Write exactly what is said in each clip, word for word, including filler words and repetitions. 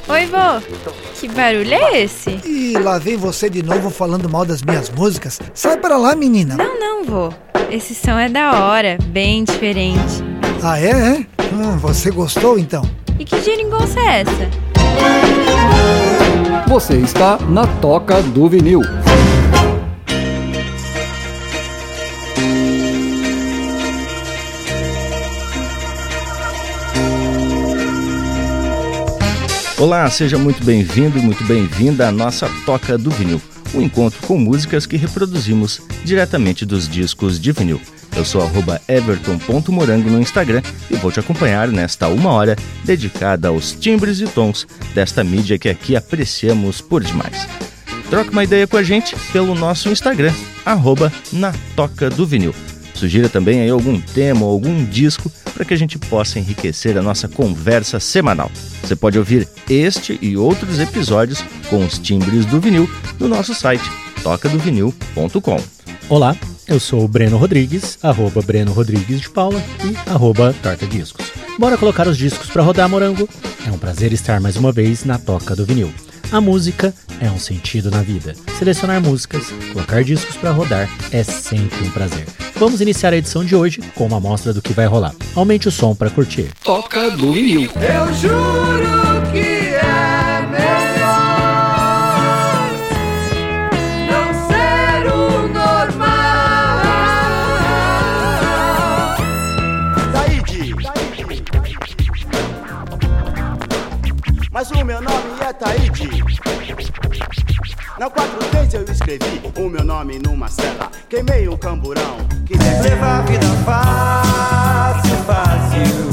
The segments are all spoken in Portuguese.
Oi, vô. Que barulho é esse? Ih, lá vem você de novo falando mal das minhas músicas. Sai pra lá, menina. Não, não, vô. Esse som é da hora, bem diferente. Ah, é? é? Hum, você gostou, então? E que geringonça é essa? Você está na Toca do Vinil. Olá, seja muito bem-vindo e muito bem-vinda à nossa Toca do Vinil, um encontro com músicas que reproduzimos diretamente dos discos de vinil. Eu sou arroba everton ponto morango no Instagram e vou te acompanhar nesta uma hora dedicada aos timbres e tons desta mídia que aqui apreciamos por demais. Troca uma ideia com a gente pelo nosso Instagram, arroba na Toca do Vinil. Sugira também aí algum tema ou algum disco para que a gente possa enriquecer a nossa conversa semanal. Você pode ouvir este e outros episódios com os timbres do vinil no nosso site toca do vinil ponto com. Olá, eu sou o Breno Rodrigues, arroba Breno Rodrigues de Paula e arroba Torta Discos. Bora colocar os discos para rodar, morango? É um prazer estar mais uma vez na Toca do Vinil. A música é um sentido na vida. Selecionar músicas, colocar discos para rodar é sempre um prazer. Vamos iniciar a edição de hoje com uma amostra do que vai rolar. Aumente o som para curtir. Toca do Vinil. Eu juro que é melhor não ser o normal. Taíde, mas o meu nome é Taíde. Na quatro três eu escrevi o meu nome numa cela. Queimei um camburão que deve levar a vida fácil, fácil.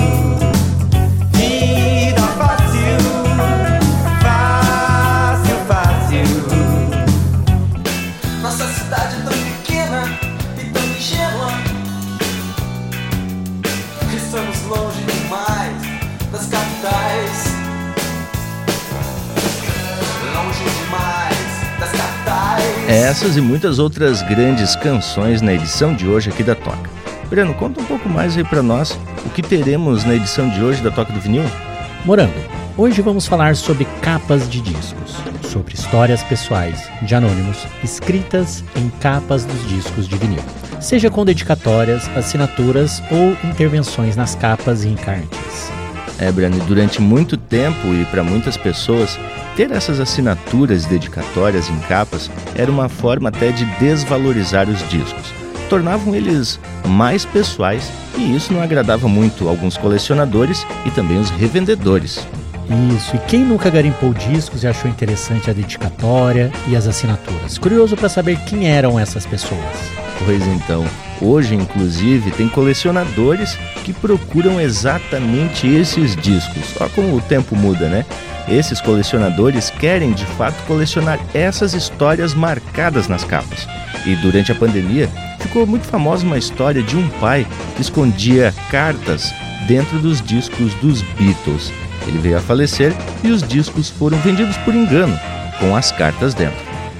Vida fácil, fácil, fácil. Nossa cidade é tão pequena e tão ingênua. Estamos longe demais das capitais. Longe demais. Essas e muitas outras grandes canções na edição de hoje aqui da Toca. Breno, conta um pouco mais aí pra nós o que teremos na edição de hoje da Toca do Vinil. Morango, hoje vamos falar sobre capas de discos, sobre histórias pessoais de anônimos escritas em capas dos discos de vinil, seja com dedicatórias, assinaturas ou intervenções nas capas e encartes. É, Breno, durante muito tempo e para muitas pessoas, ter essas assinaturas dedicatórias em capas era uma forma até de desvalorizar os discos. Tornavam eles mais pessoais e isso não agradava muito alguns colecionadores e também os revendedores. Isso, e quem nunca garimpou discos e achou interessante a dedicatória e as assinaturas? Curioso para saber quem eram essas pessoas. Pois então, hoje inclusive tem colecionadores que procuram exatamente esses discos. Olha como o tempo muda, né? Esses colecionadores querem de fato colecionar essas histórias marcadas nas capas. E durante a pandemia ficou muito famosa uma história de um pai que escondia cartas dentro dos discos dos Beatles. Ele veio a falecer e os discos foram vendidos por engano, com as cartas dentro.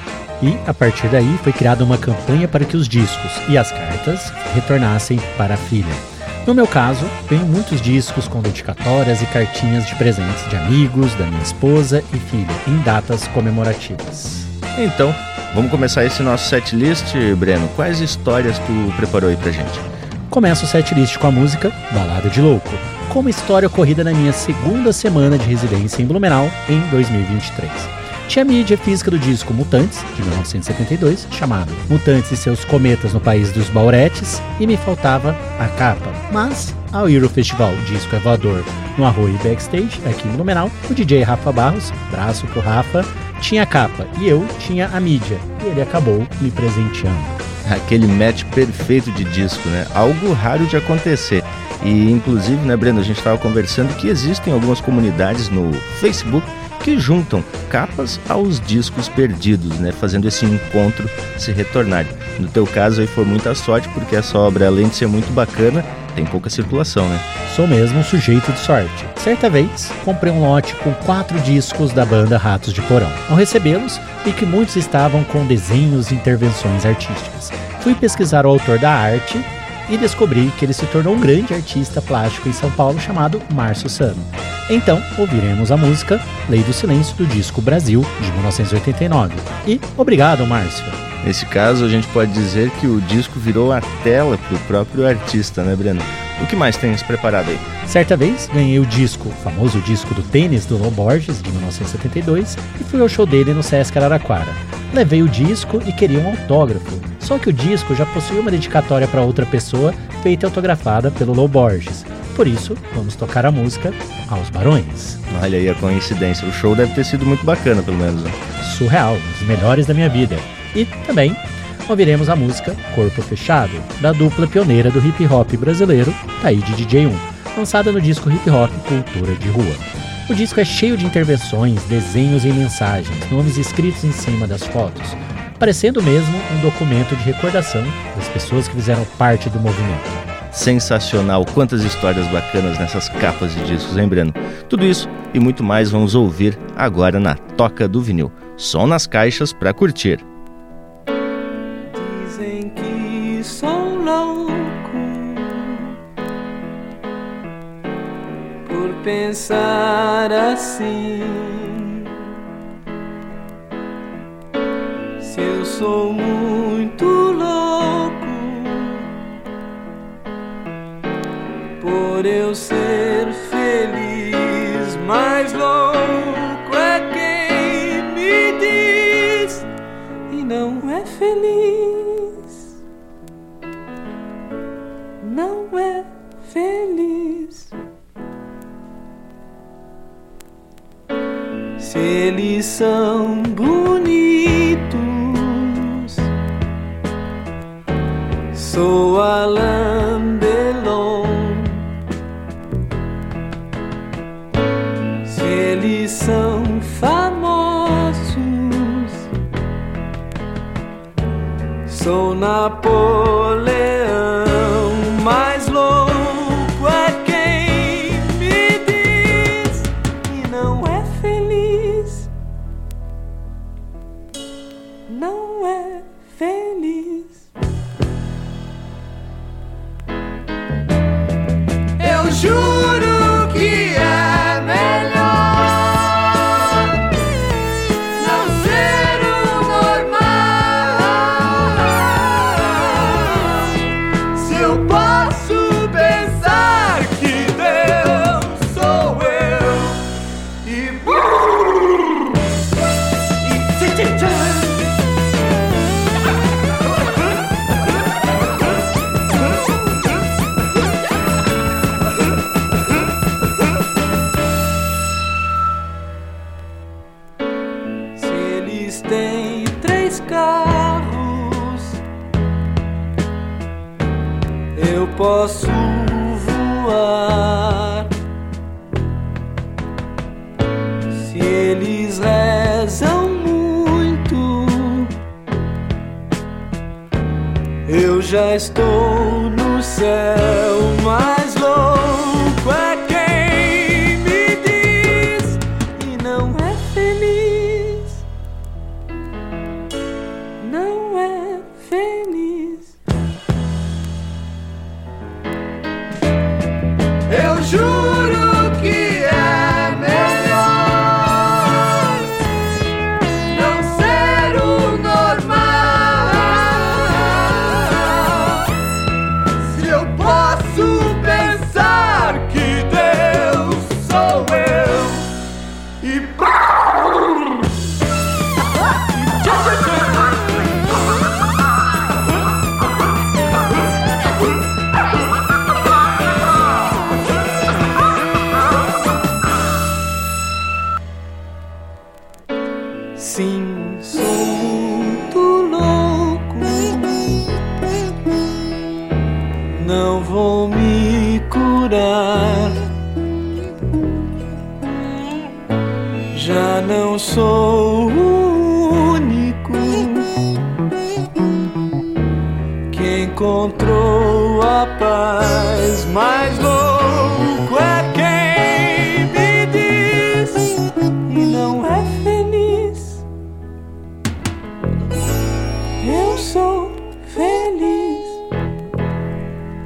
E, a partir daí, foi criada uma campanha para que os discos e as cartas retornassem para a filha. No meu caso, tenho muitos discos com dedicatórias e cartinhas de presentes de amigos, da minha esposa e filha, em datas comemorativas. Então, vamos começar esse nosso setlist, Breno. Quais histórias tu preparou aí pra gente? Começo o setlist com a música Balada de Louco, com uma história ocorrida na minha segunda semana de residência em Blumenau, em dois mil e vinte e três. Tinha a mídia física do disco Mutantes, de mil novecentos e setenta e dois, chamado Mutantes e seus cometas no país dos Bauretes, e me faltava a capa. Mas, ao ir ao festival Disco é Voador no Arroio Backstage, aqui em Blumenau, o D J Rafa Barros, braço pro Rafa, tinha a capa e eu tinha a mídia, e ele acabou me presenteando. Aquele match perfeito de disco, né? Algo raro de acontecer. E, inclusive, né, Breno, a gente estava conversando que existem algumas comunidades no Facebook que juntam capas aos discos perdidos, né, fazendo esse encontro se retornar. No teu caso aí foi muita sorte, porque essa obra, além de ser muito bacana, tem pouca circulação, né? Sou mesmo um sujeito de sorte. Certa vez, comprei um lote com quatro discos da banda Ratos de Porão. Ao recebê-los, vi que muitos estavam com desenhos e intervenções artísticas. Fui pesquisar o autor da arte e descobri que ele se tornou um grande artista plástico em São Paulo chamado Márcio Sano. Então, ouviremos a música Lei do Silêncio do disco Brasil, de mil novecentos e oitenta e nove. E obrigado, Márcio. Nesse caso, a gente pode dizer que o disco virou a tela para o próprio artista, né, Breno? O que mais tens preparado aí? Certa vez, ganhei o disco, o famoso disco do tênis do Lô Borges, de mil novecentos e setenta e dois, e fui ao show dele no Sesc Araraquara. Levei o disco e queria um autógrafo, só que o disco já possuía uma dedicatória para outra pessoa, feita e autografada pelo Lô Borges. Por isso, vamos tocar a música Aos Barões. Olha aí a coincidência, o show deve ter sido muito bacana, pelo menos. Né? Surreal, os melhores da minha vida. E também ouviremos a música Corpo Fechado, da dupla pioneira do hip hop brasileiro, Taíde D J um, lançada no disco Hip Hop Cultura de Rua. O disco é cheio de intervenções, desenhos e mensagens, nomes escritos em cima das fotos, parecendo mesmo um documento de recordação das pessoas que fizeram parte do movimento. Sensacional, quantas histórias bacanas nessas capas de discos, hein, Breno? Tudo isso e muito mais vamos ouvir agora na Toca do Vinil. Som nas caixas pra curtir. Dizem que sou louco por pensar assim. Se eu sou muito louco por eu ser feliz, mais louco é quem me diz e não é feliz, não é feliz. Se eles são bonitos, sou Alain Delon. Se eles são famosos, sou Napoleão. Mais louco é quem me diz e não é feliz, não é feliz. Eu juro que é melhor não ser o normal. Se eu posso pensar que Deus sou eu e e tchim, tchim, tchim. Se eles têm três carros, eu posso voar. Se eles rezam muito, eu já estou no céu. Mais louco é quem me diz e não é feliz, não é feliz. Eu juro que é melhor não ser o normal. Se eu posso pensar que Deus sou eu e sim, sou muito louco, não vou me curar. Já não sou o único que encontrou a paz. Mais louco é quem me diz e não é feliz. Eu sou feliz.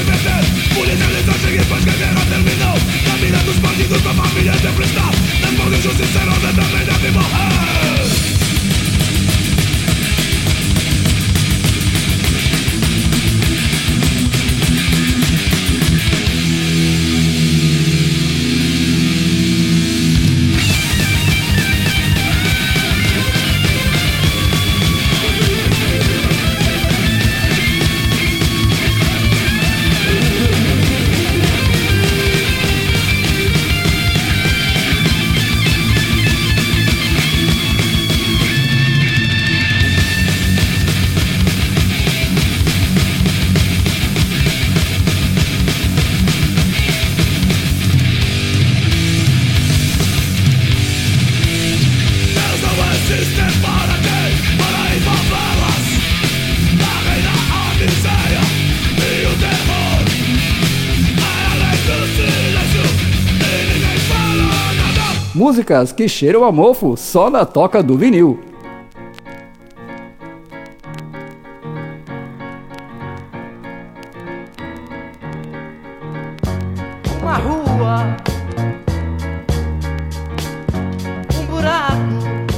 Músicas que cheiram a mofo só na Toca do Vinil. Uma rua, um buraco,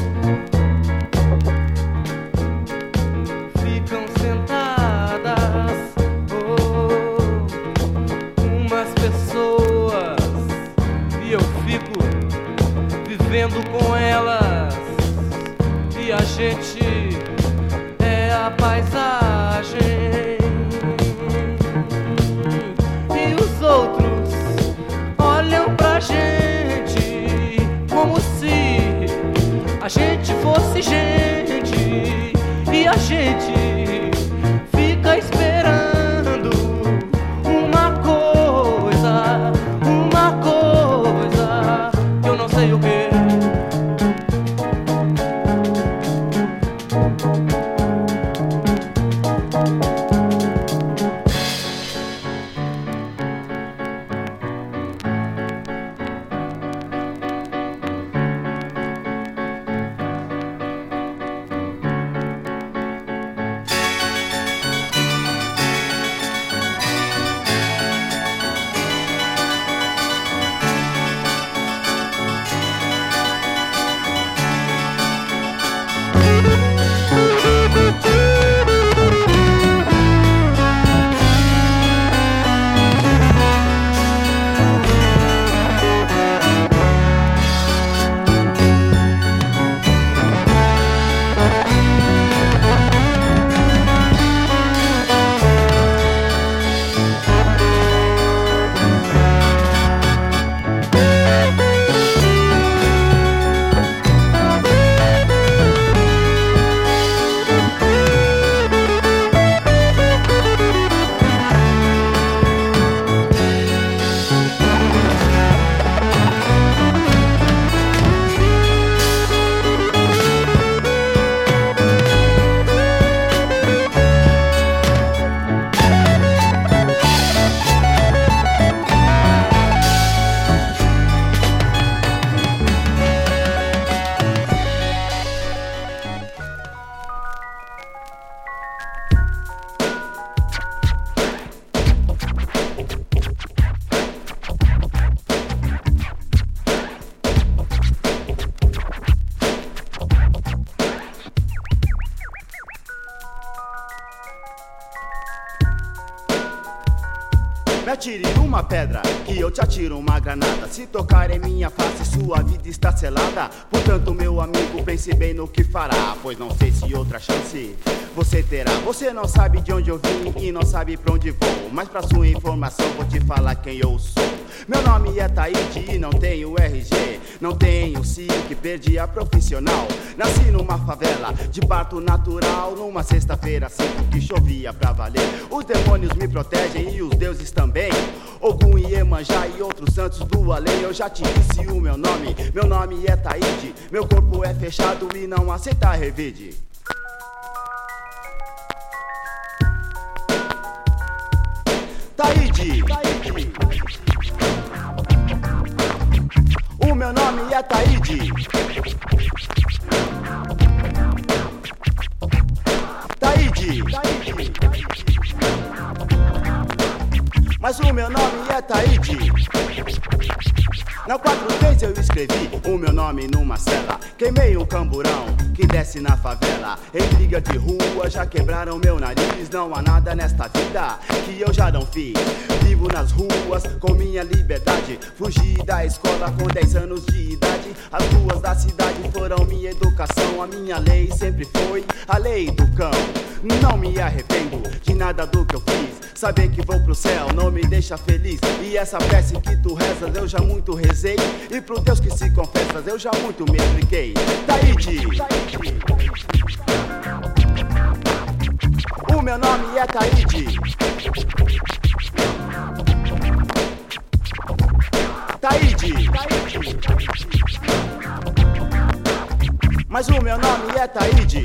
ficam sentadas oh, umas pessoas e eu fico vivendo com elas e a gente é a paisagem e os outros olham pra gente como se a gente fosse gente e a gente fica esperando uma coisa, uma coisa que eu não sei o que. Me atire uma pedra, que eu te atiro uma granada. Se tocar em minha face, sua vida está selada. Portanto, meu amigo, pense bem no que fará, pois não sei se outra chance você terá. Você não sabe de onde eu vim e não sabe pra onde vou, mas pra sua informação vou te falar quem eu sou. Meu nome é Taíde e não tenho R G, não tenho S I C, perdi a profissional. Nasci numa favela de parto natural, numa sexta-feira cinco que chovia pra valer. Os demônios me protegem e os deuses também, Ogum e Iemanjá e outros santos do além. Eu já te disse o meu nome, meu nome é Taíde. Meu corpo é fechado e não aceita revide. Taíde, Taíde. O meu nome é Taíde. Taíde, Taíde. mas o meu nome é Taíde. Na quatro três eu escrevi o meu nome numa cela. Queimei um camburão que desce na favela. Em briga de rua já quebraram meu nariz. Não há nada nesta vida que eu já não fiz. Vivo nas ruas com minha liberdade. Fugi da escola com dez anos de idade. As ruas da cidade foram minha educação. A minha lei sempre foi a lei do cão. Não me arrependo de nada do que eu fiz. Saber que vou pro céu não me deixa feliz. E essa prece que tu rezas eu já muito rezei. E pro Deus que se confessas eu já muito me expliquei. Taíde, o meu nome é Taíde. Taíde, mas o meu nome é Taíde.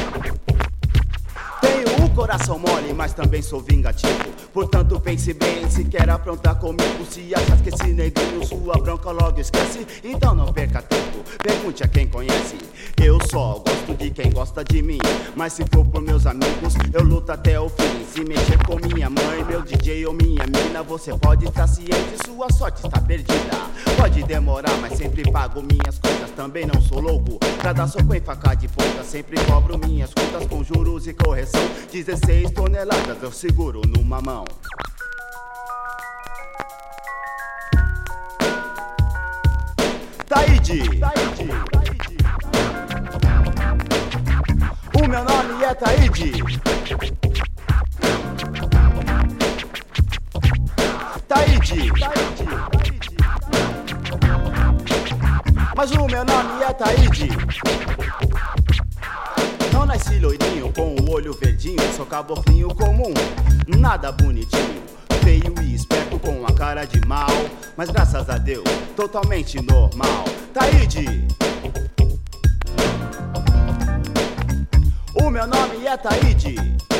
Tenho o coração mole, mas também sou vingativo. Portanto pense bem, se quer aprontar comigo. Se achas que esse negrinho sua bronca logo esquece, então não perca tempo, pergunte a quem conhece. Eu só gosto de quem gosta de mim, mas se for por meus amigos, eu luto até o fim. Se mexer com minha mãe, meu D J ou minha mina, você pode estar ciente, sua sorte está perdida. Pode demorar, mas sempre pago minhas contas. Também não sou louco pra dar soco em faca de ponta. Sempre cobro minhas contas com juros e correção. dezesseis toneladas eu seguro numa mão. Taíde, Taíde, o meu nome é Taíde. Taíde, mas o meu nome é Taíde. Não nasci loirinho com o olho verdinho, sou caboclinho comum, nada bonitinho, feio e esperto com a cara de mal, mas graças a Deus, totalmente normal. Taíde, o meu nome é Taíde.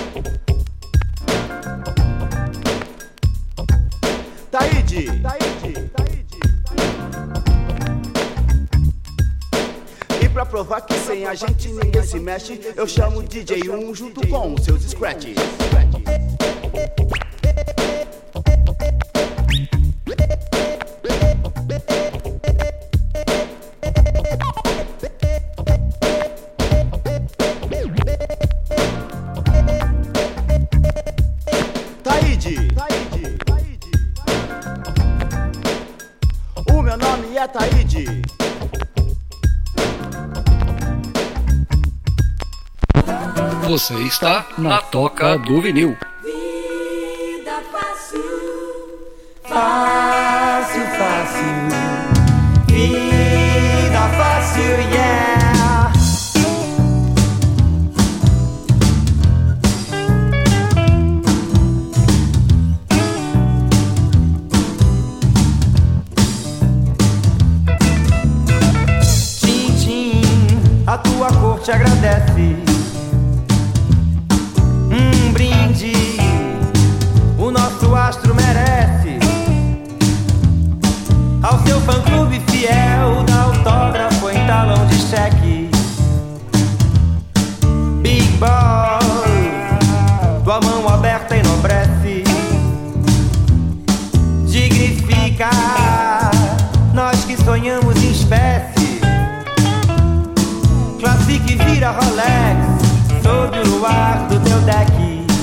Taíde, Taíde, Taíde. E pra provar que sem a gente ninguém se mexe, eu chamo D J um junto com os seus scratches. Taíde, Taíde, Taíde. O meu nome é Taíde. Você está na Toca do Vinil. Vida fácil, fácil, fácil. Vida fácil, yeah. Tchim, tchim, a tua cor te agradece. Um brinde, o nosso astro merece. Ao seu fã-clube fiel, dá autógrafo em talão de cheque. Big Boss, tua mão aberta enobrece. Dignifica nós que sonhamos em espécie. Classique vira Rolex sob o luar do teu deck.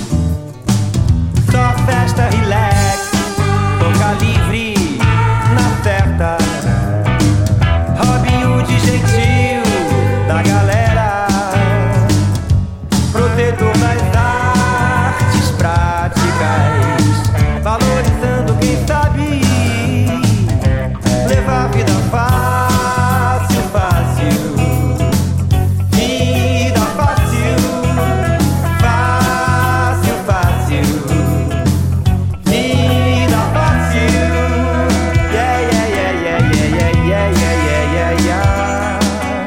Só festa, relax, toca livre na certa. Robin Hood gentil da galera, protetor das artes práticas, valorizando quem sabe levar a vida fácil, fácil. Vida fácil, fácil, fácil. Vida fácil. Yeah, yeah, yeah, yeah, yeah, yeah, yeah, yeah, yeah, yeah.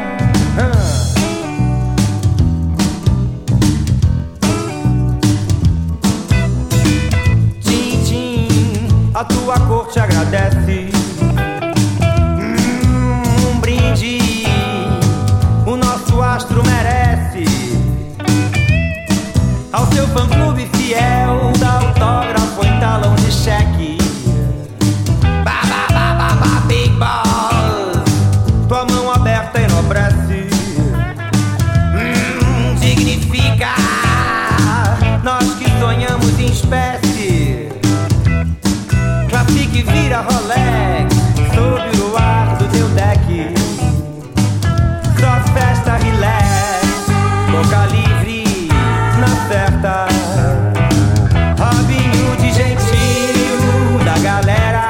Tchim, tchim, a tua cor te agradece. Um brinde, o nosso astro merece. Ao seu fã-clube fiel, dá autógrafo em talão de cheque. espécie. Trafique vira Rolex sob o ar do teu deck. Só festa relax, boca livre na certa. Robinho de gentil da galera,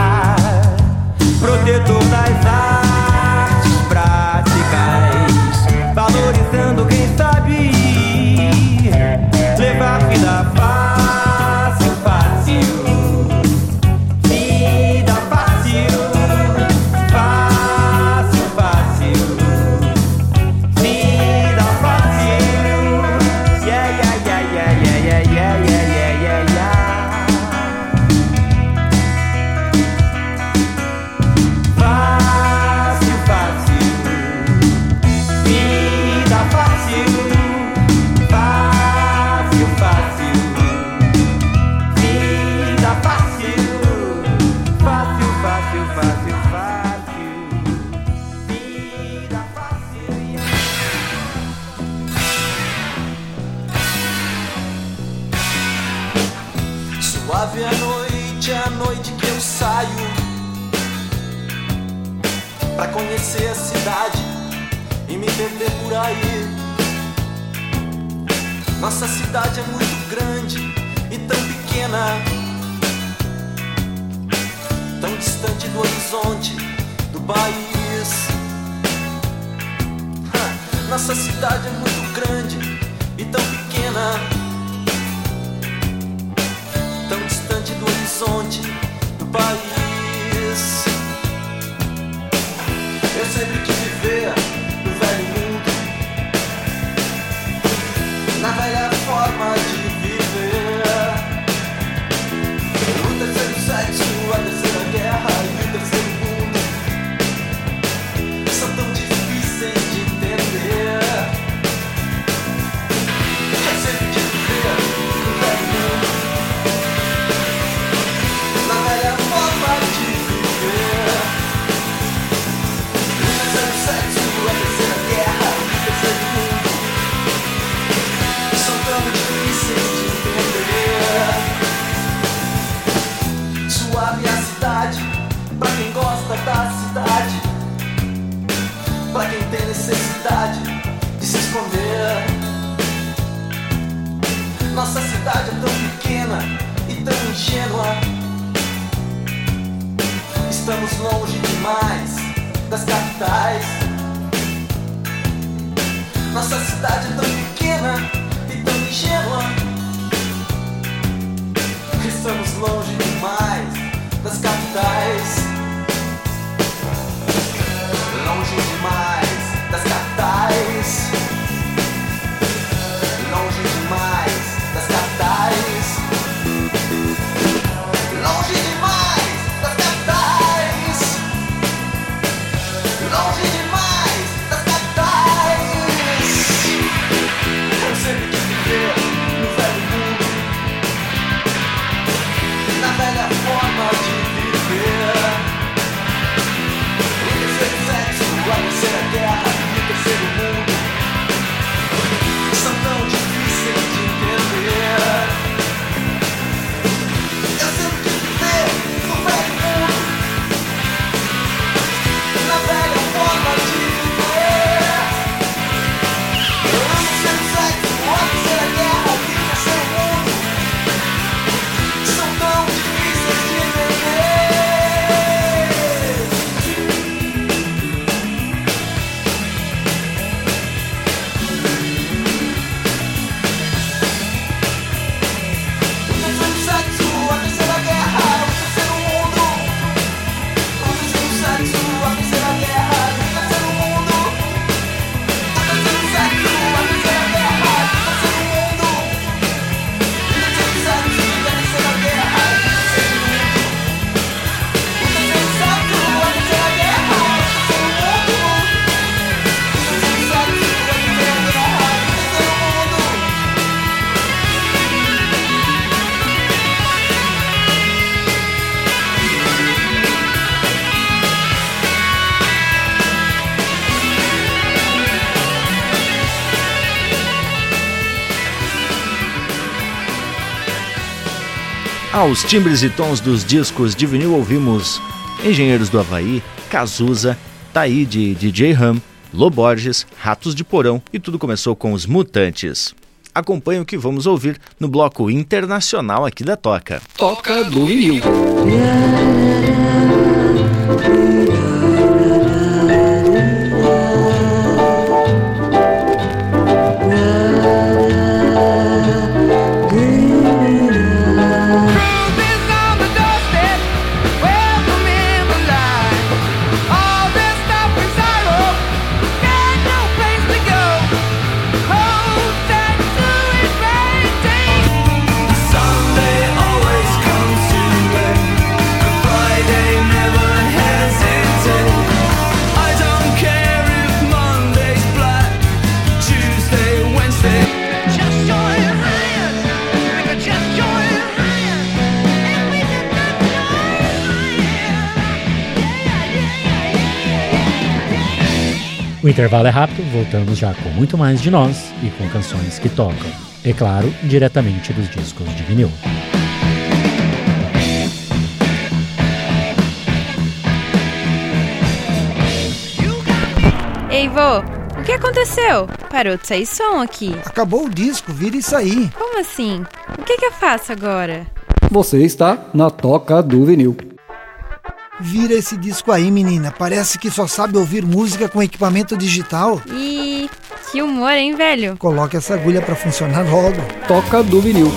protetor das artes práticas, valorizando quem sabe levar vida fácil, fácil. Vida fácil, fácil, fácil. Vida fácil. Yeah, yeah, yeah, yeah, yeah, yeah, yeah, yeah, yeah, yeah. Fácil, fácil. Vida fácil. Fácil, fácil. Vida fácil. Fácil, fácil, fácil, fácil. Vida fácil. Suave a noite, é a noite que eu saio pra conhecer a cidade e me perder por aí. Nossa cidade é muito grande e tão pequena, tão distante do horizonte do país. Ha, nossa cidade é muito grande e tão pequena, tão distante do horizonte do país. Eu sempre quis viver no velho mundo, na velha forma de viver. O terceiro sexo, a terceira guerra e o terceiro mundo são tão difíceis de entender. Eu sempre quis viver no velho mundo, na velha forma de viver. O terceiro sexo, a terceira guerra e o terceiro mundo são tão difíceis de entender. Suave a cidade, pra quem gosta da cidade, pra quem tem necessidade de se esconder. Nossa cidade é tão pequena e tão ingênua, estamos longe demais das capitais. Nossa cidade é tão pequena e tão ingênua, estamos longe demais das capitais. Longe demais das capitais. Longe demais das capitais. Longe demais das capitais. Longe demais das capitais. Aos timbres e tons dos discos de vinil ouvimos Engenheiros do Havaí, Cazuza, Taíde, D J Ram, Lô Borges, Ratos de Porão e tudo começou com os Mutantes. Acompanhe o que vamos ouvir no bloco internacional aqui da Toca. Toca do Vinil. O intervalo é rápido, voltamos já com muito mais de nós e com canções que tocam, é claro, diretamente dos discos de vinil. Ei, vô, o que aconteceu? Parou de sair som aqui. Acabou o disco, vira isso aí. Como assim? O que que eu faço agora? Você está na Toca do Vinil. Vira esse disco aí, menina. Parece que só sabe ouvir música com equipamento digital. Ih, que humor, hein, velho? Coloque essa agulha pra funcionar logo. Toca do Vinil.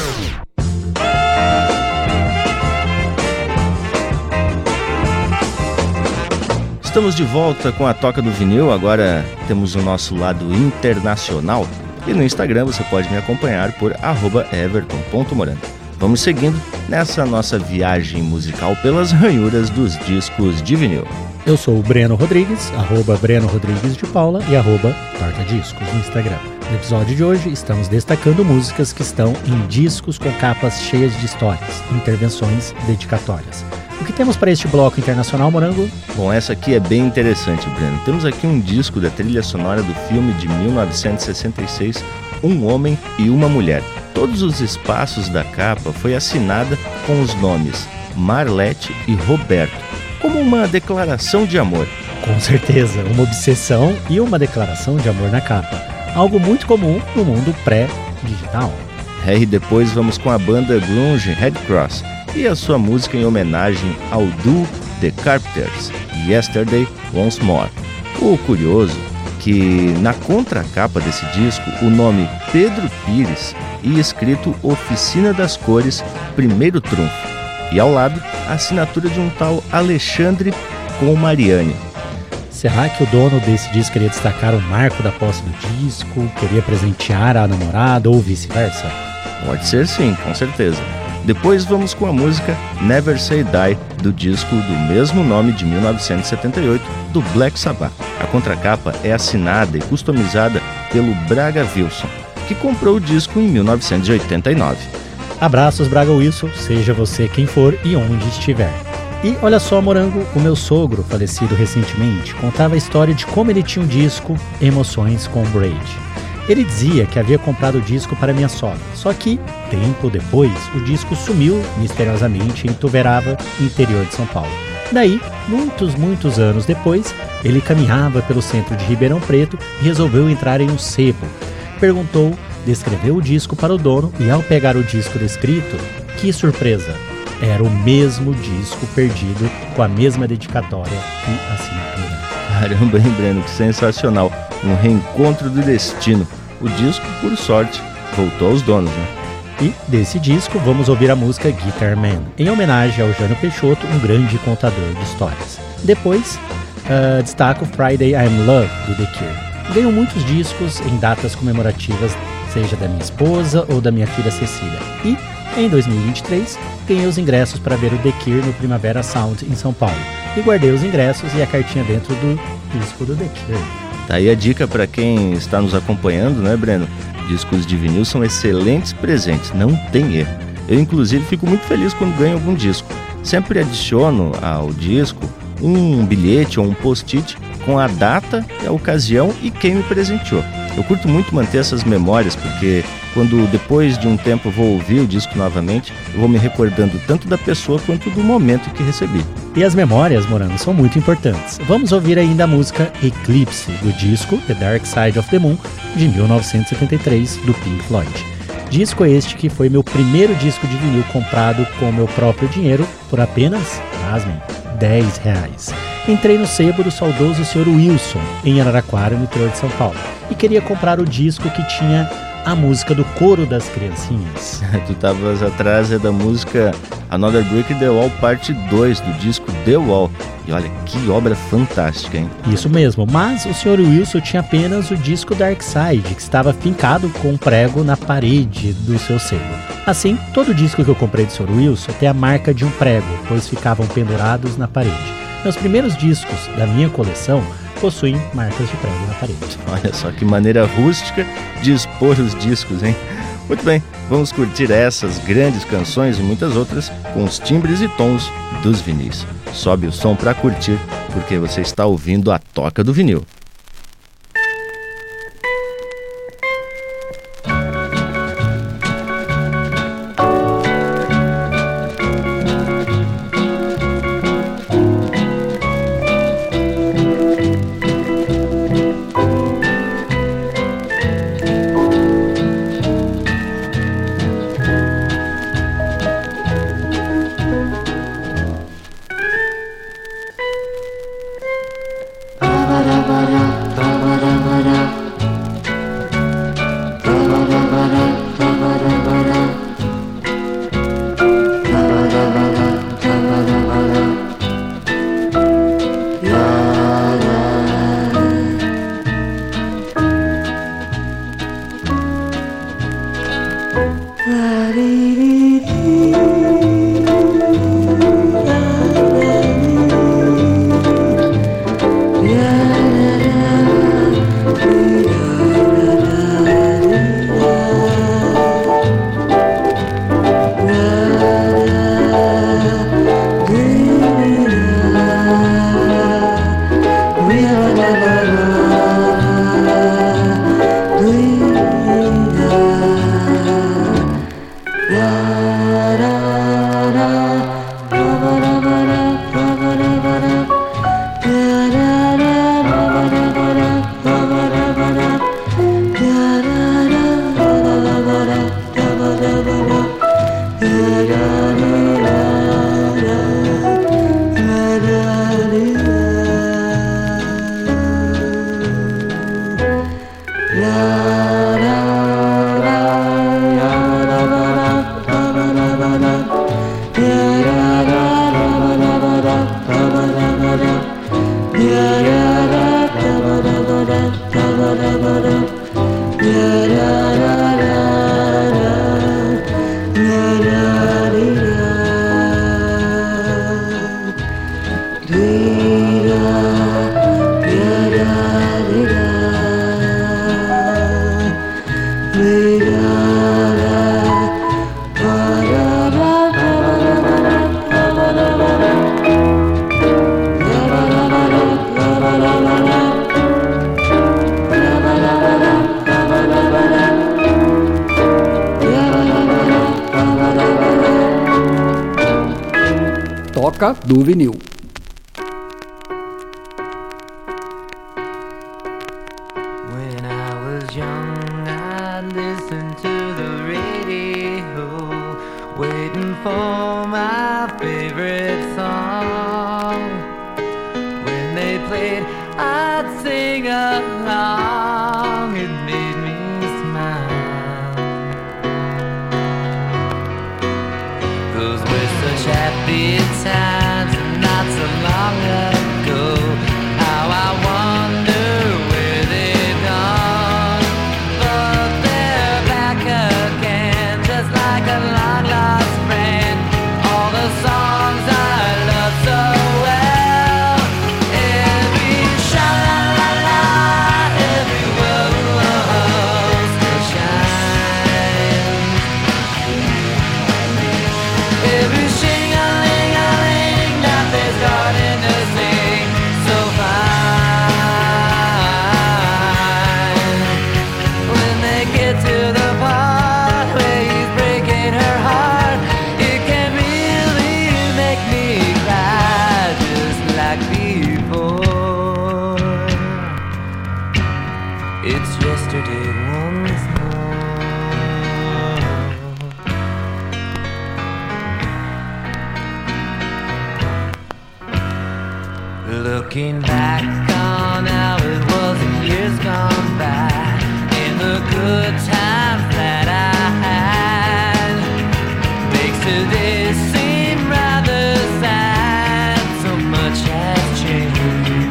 Estamos de volta com a Toca do Vinil, agora temos o nosso lado internacional e no Instagram você pode me acompanhar por arroba everton ponto morando. Vamos seguindo nessa nossa viagem musical pelas ranhuras dos discos de vinil. Eu sou o Breno Rodrigues, arroba Breno Rodrigues de Paula e arroba Torta Discos no Instagram. No episódio de hoje estamos destacando músicas que estão em discos com capas cheias de histórias, intervenções dedicatórias. O que temos para este bloco internacional, Morango? Bom, essa aqui é bem interessante, Breno. Temos aqui um disco da trilha sonora do filme de mil novecentos e sessenta e seis, Um Homem e Uma Mulher. Todos os espaços da capa foi assinada com os nomes Marlete e Roberto, como uma declaração de amor. Com certeza, uma obsessão e uma declaração de amor na capa. Algo muito comum no mundo pré-digital. É, e depois vamos com a banda grunge Red Cross e a sua música em homenagem ao duo The Carpenters, Yesterday Once More. O curioso que na contracapa desse disco o nome Pedro Pires e escrito Oficina das Cores, Primeiro Trunfo. E ao lado, a assinatura de um tal Alexandre com Mariane. Será que o dono desse disco queria destacar o marco da posse do disco, queria presentear a namorada ou vice-versa? Pode ser sim, com certeza. Depois vamos com a música Never Say Die, do disco do mesmo nome de mil novecentos e setenta e oito, do Black Sabbath. A contracapa é assinada e customizada pelo Braga Wilson, que comprou o disco em mil novecentos e oitenta e nove. Abraços, Braga Wilson, seja você quem for e onde estiver. E olha só, Morango, o meu sogro, falecido recentemente, contava a história de como ele tinha um disco Emoções com Braid. Ele dizia que havia comprado o disco para minha sogra, só que, tempo depois, o disco sumiu misteriosamente em Ituverava, interior de São Paulo. Daí, muitos, muitos anos depois, ele caminhava pelo centro de Ribeirão Preto e resolveu entrar em um sebo. Perguntou, descreveu o disco para o dono e, ao pegar o disco descrito, que surpresa! Era o mesmo disco perdido com a mesma dedicatória e assinatura. Caramba, hein, Breno? Que sensacional! Um reencontro do destino. O disco, por sorte, voltou aos donos, né? E desse disco vamos ouvir a música Guitar Man, em homenagem ao Jânio Peixoto, um grande contador de histórias. Depois, uh, destaco Friday I'm Love, do The Cure. Ganho muitos discos em datas comemorativas, seja da minha esposa ou da minha filha Cecília. E, em dois mil e vinte e três, ganhei os ingressos para ver o The Cure no Primavera Sound, em São Paulo. E guardei os ingressos e a cartinha dentro do disco do The Cure. Tá aí a dica para quem está nos acompanhando, né, Breno? Discos de vinil são excelentes presentes, não tem erro. Eu, inclusive, fico muito feliz quando ganho algum disco. Sempre adiciono ao disco um bilhete ou um post-it com a data, a ocasião e quem me presenteou. Eu curto muito manter essas memórias, porque quando depois de um tempo eu vou ouvir o disco novamente, eu vou me recordando tanto da pessoa quanto do momento que recebi. E as memórias, Morango, são muito importantes. Vamos ouvir ainda a música Eclipse, do disco The Dark Side of the Moon, de mil novecentos e setenta e três, do Pink Floyd. Disco este que foi meu primeiro disco de vinil comprado com meu próprio dinheiro por apenas, pasmem, dez reais. Entrei no sebo do saudoso senhor Wilson, em Araraquara, no interior de São Paulo, e queria comprar o disco que tinha a música do coro das criancinhas. Tu estavas atrás é da música Another Brick in the Wall, parte dois, do disco The Wall. E olha, que obra fantástica, hein? Isso mesmo, mas o senhor Wilson tinha apenas o disco Dark Side, que estava fincado com um prego na parede do seu sebo. Assim, todo disco que eu comprei do senhor Wilson tem a marca de um prego, pois ficavam pendurados na parede. Meus primeiros discos da minha coleção possuem marcas de prego na parede. Olha só que maneira rústica de expor os discos, hein? Muito bem, vamos curtir essas grandes canções e muitas outras com os timbres e tons dos vinis. Sobe o som para curtir, porque você está ouvindo a Toca do Vinil. Toca do Vinil. When I was young, I'd listen to the radio, waiting for my favorite song. When they played, I'd sing along. It made me smile. Those were such happy times, and not so long ago. How I wonder where they've gone, but they're back again, just like a long lost friend. All the Looking back on how it was in years gone by, in the good times that I had, makes today seem rather sad. So much has changed.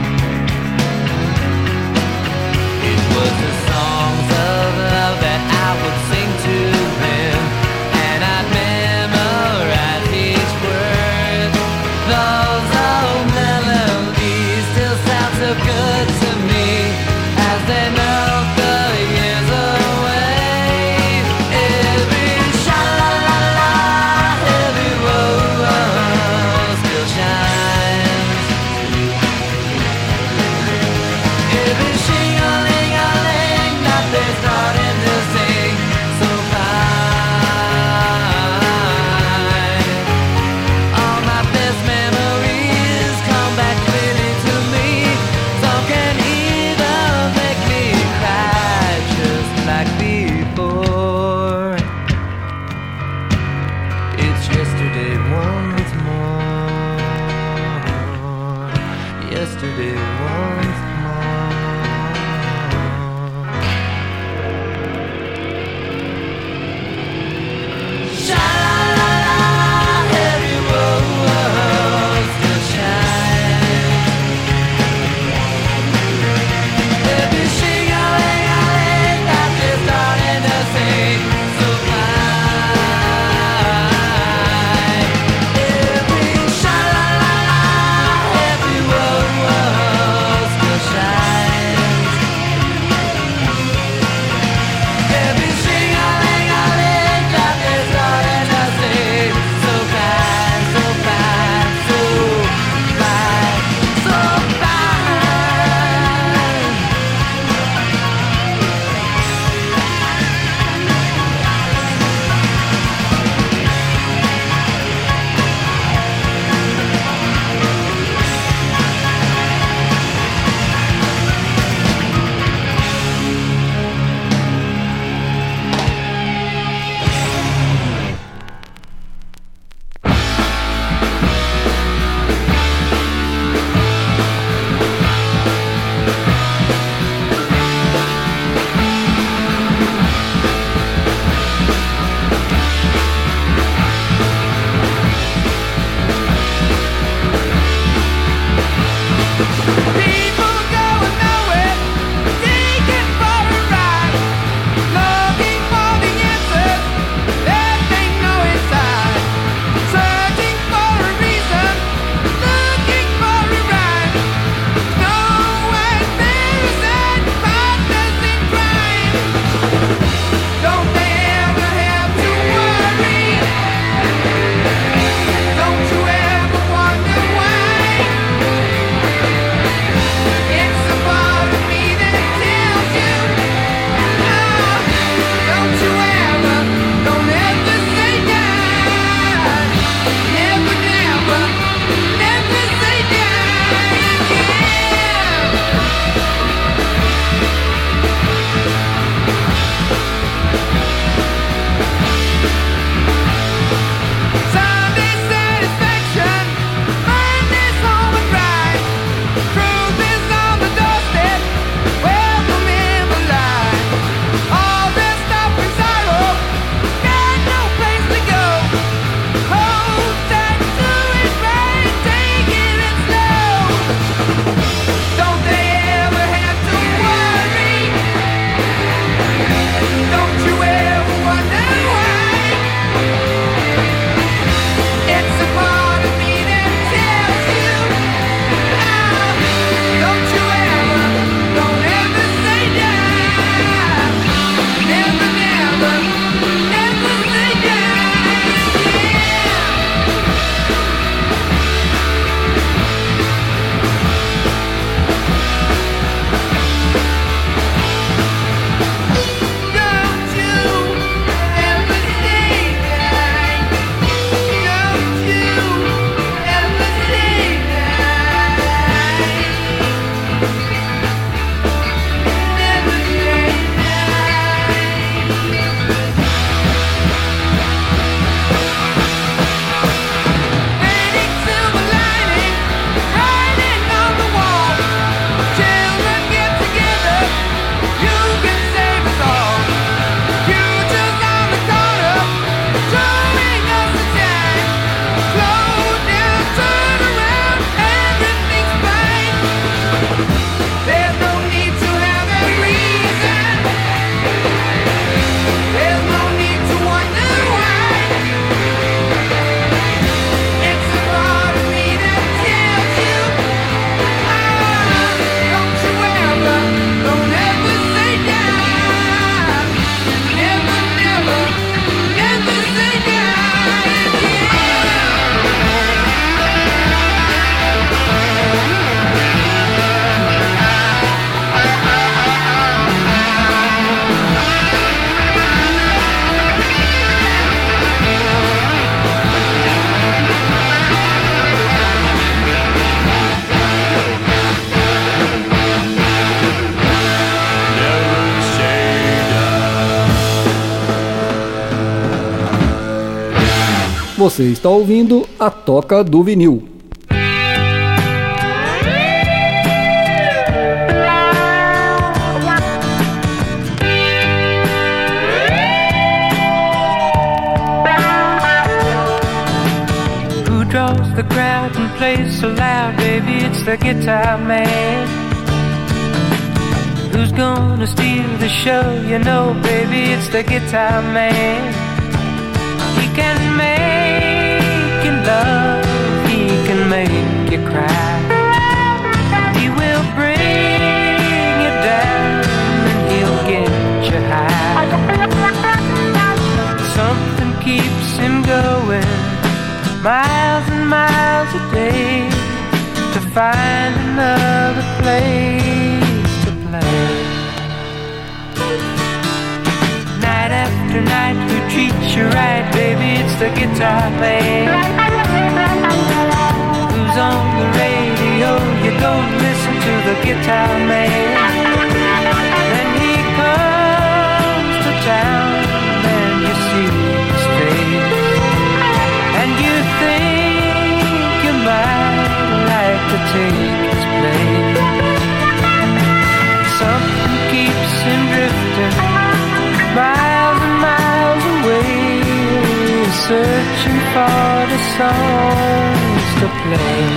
It was the songs of love that I would sing to them, and I'd memorize each word. Those old melodies still sound Você está ouvindo a Toca do Vinil. Who draws the crowd and plays so loud, baby? It's the guitar man. Who's gonna steal the show? You know, baby, it's the guitar man. He can make you love, he can make you cry. He will bring you down and he'll get you high. Something keeps him going miles and miles a day to find another place to play. Night after night, who treats you right, baby? It's the guitar man. Who's on the radio? You go listen to the guitar man. Then he comes to town and you see his face, and you think you might like to take his place. Something keeps him drifting miles and miles away, searching for the songs to play.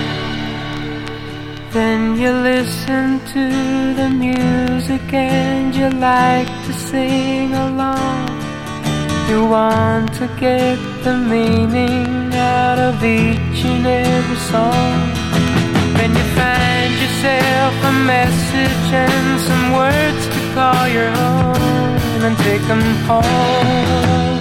Then you listen to the music and you like to sing along. You want to get the meaning out of each and every song. Then you find yourself a message and some words to call your own and take them home.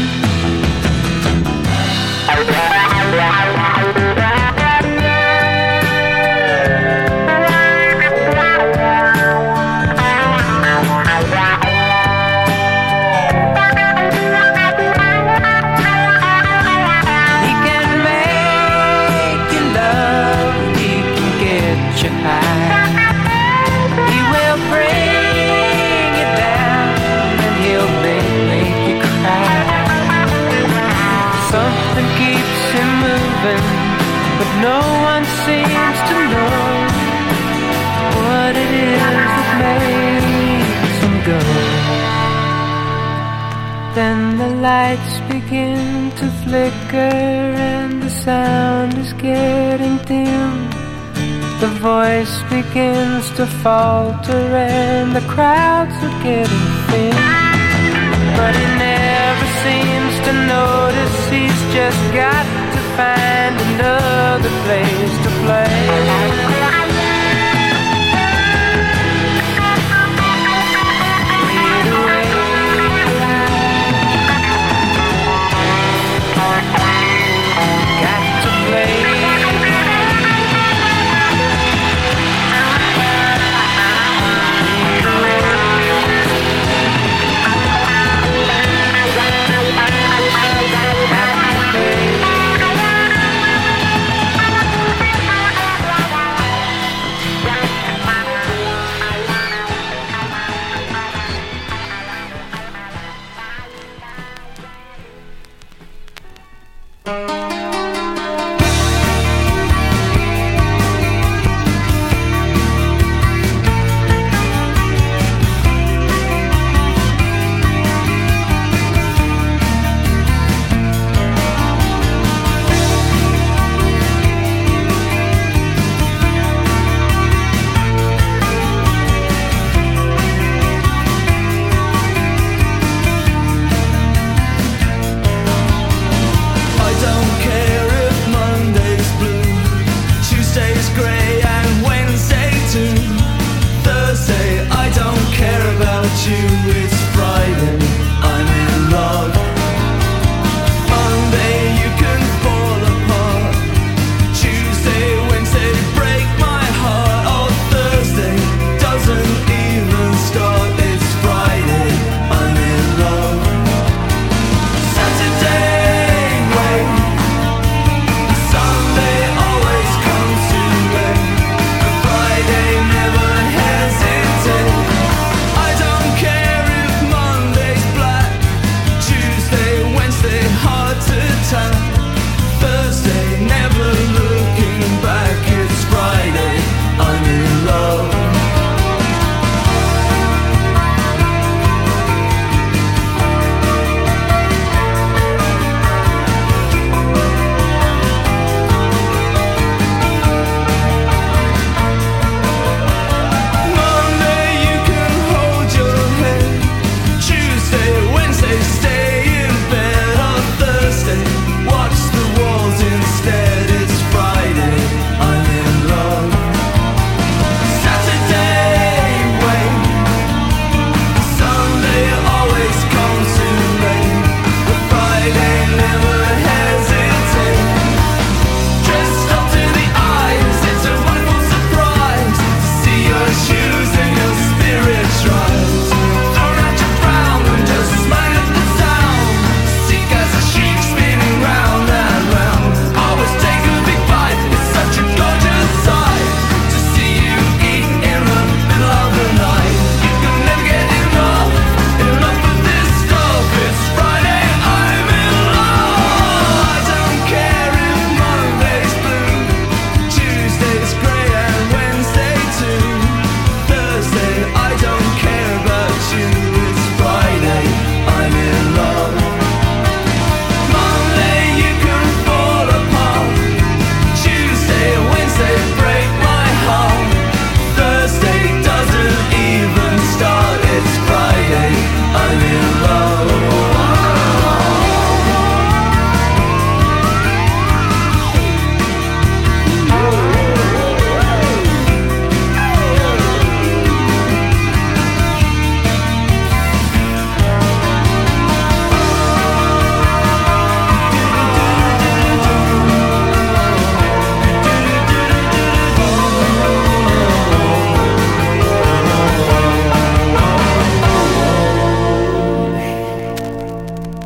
But no one seems to know what it is that makes him go. Then the lights begin to flicker and the sound is getting dim. The voice begins to falter and the crowds are getting thin. But he never seems to notice, he's just got to find another place to play.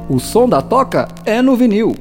O som da toca é no vinil.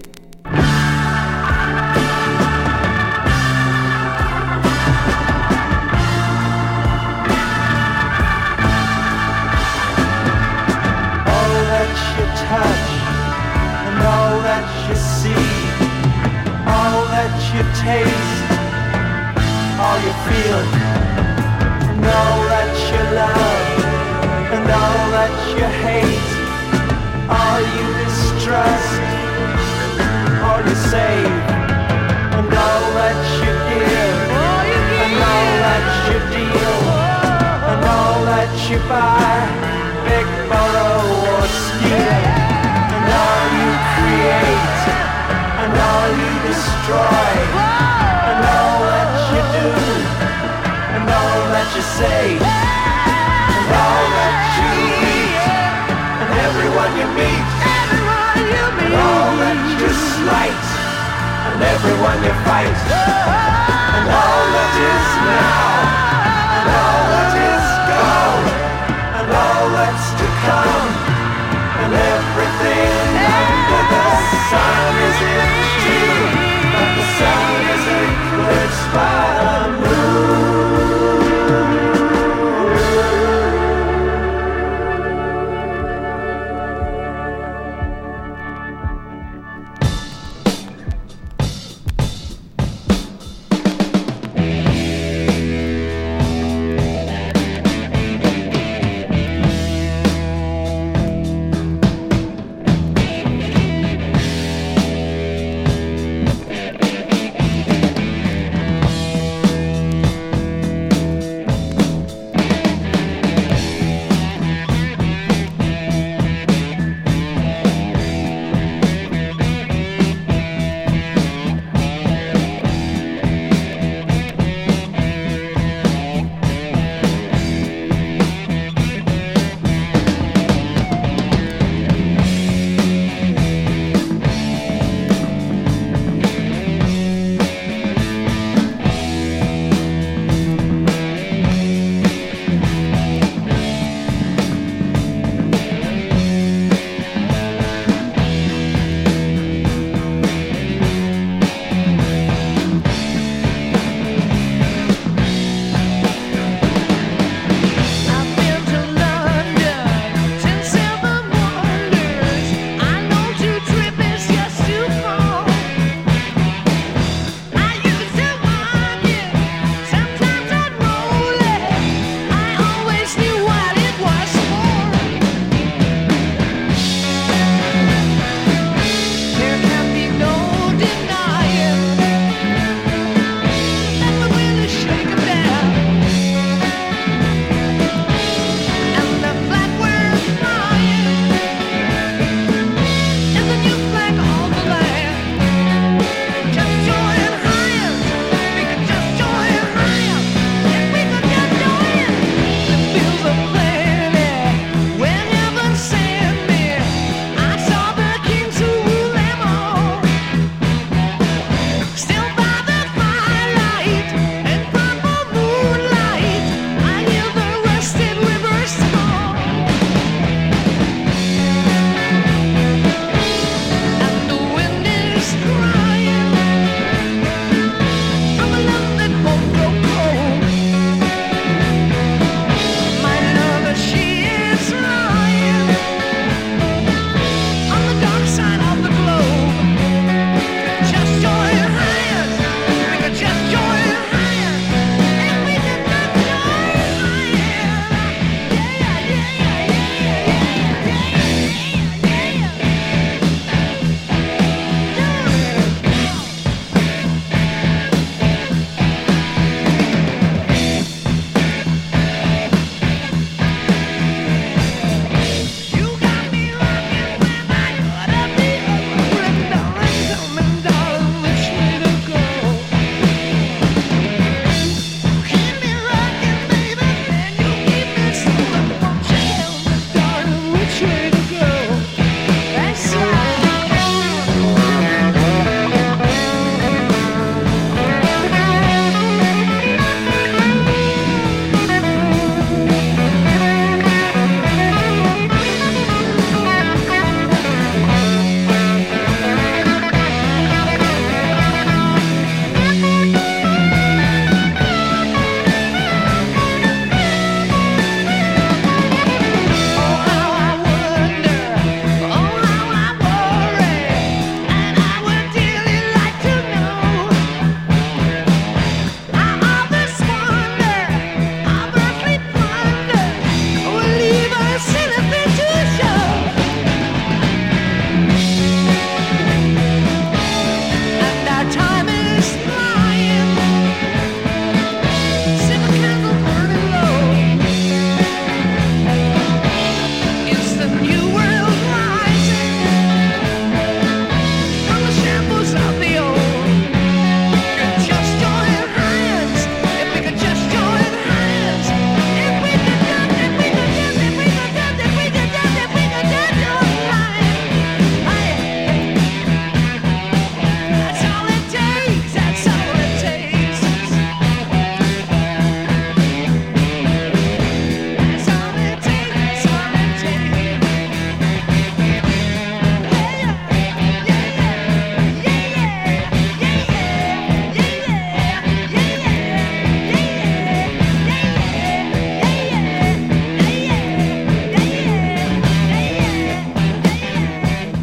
All that you see, all that you taste, all you feel, and all that you love, and all that you hate, all you distrust, all you save, and all that you give, and all that you deal, and all that you buy, beg, borrow, or steal. And all you create, and all you destroy, and all that you do, and all that you say, and all that you eat, and everyone you meet, and all that you slight, and everyone you fight, and all that is now, and all that is gone, and all that's to come. And everything under the sun is empty, but the sun is eclipsed by the moon.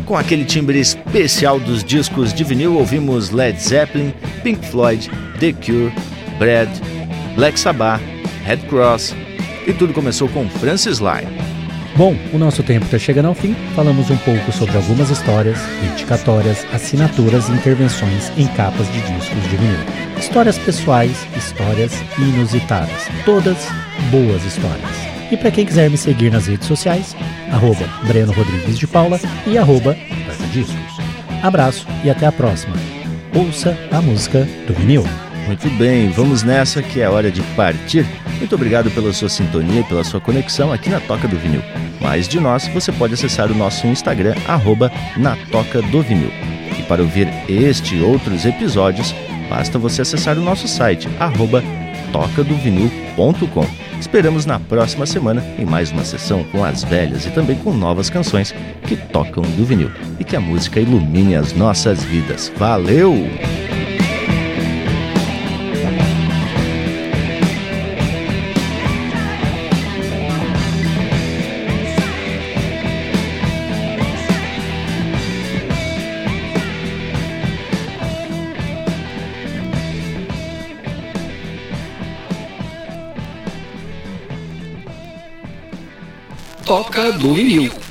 Com aquele timbre especial dos discos de vinil, ouvimos Led Zeppelin, Pink Floyd, The Cure, Brad, Black Sabbath, Red Cross e tudo começou com Francis Lai. Bom, o nosso tempo está chegando ao fim. Falamos um pouco sobre algumas histórias, dedicatórias, assinaturas e intervenções em capas de discos de vinil. Histórias pessoais, histórias inusitadas. Todas boas histórias. E para quem quiser me seguir nas redes sociais, arroba Breno Rodrigues de Paula e arroba Discos. Abraço e até a próxima. Ouça a música do vinil. Muito bem, vamos nessa que é hora de partir. Muito obrigado pela sua sintonia e pela sua conexão aqui na Toca do Vinil. Mais de nós, você pode acessar o nosso Instagram, arroba na Toca do Vinil. E para ouvir este e outros episódios, basta você acessar o nosso site, arroba toca do vinil ponto com. Esperamos na próxima semana em mais uma sessão com as velhas e também com novas canções que tocam do vinil. E que a música ilumine as nossas vidas. Valeu! Toca do Vinil.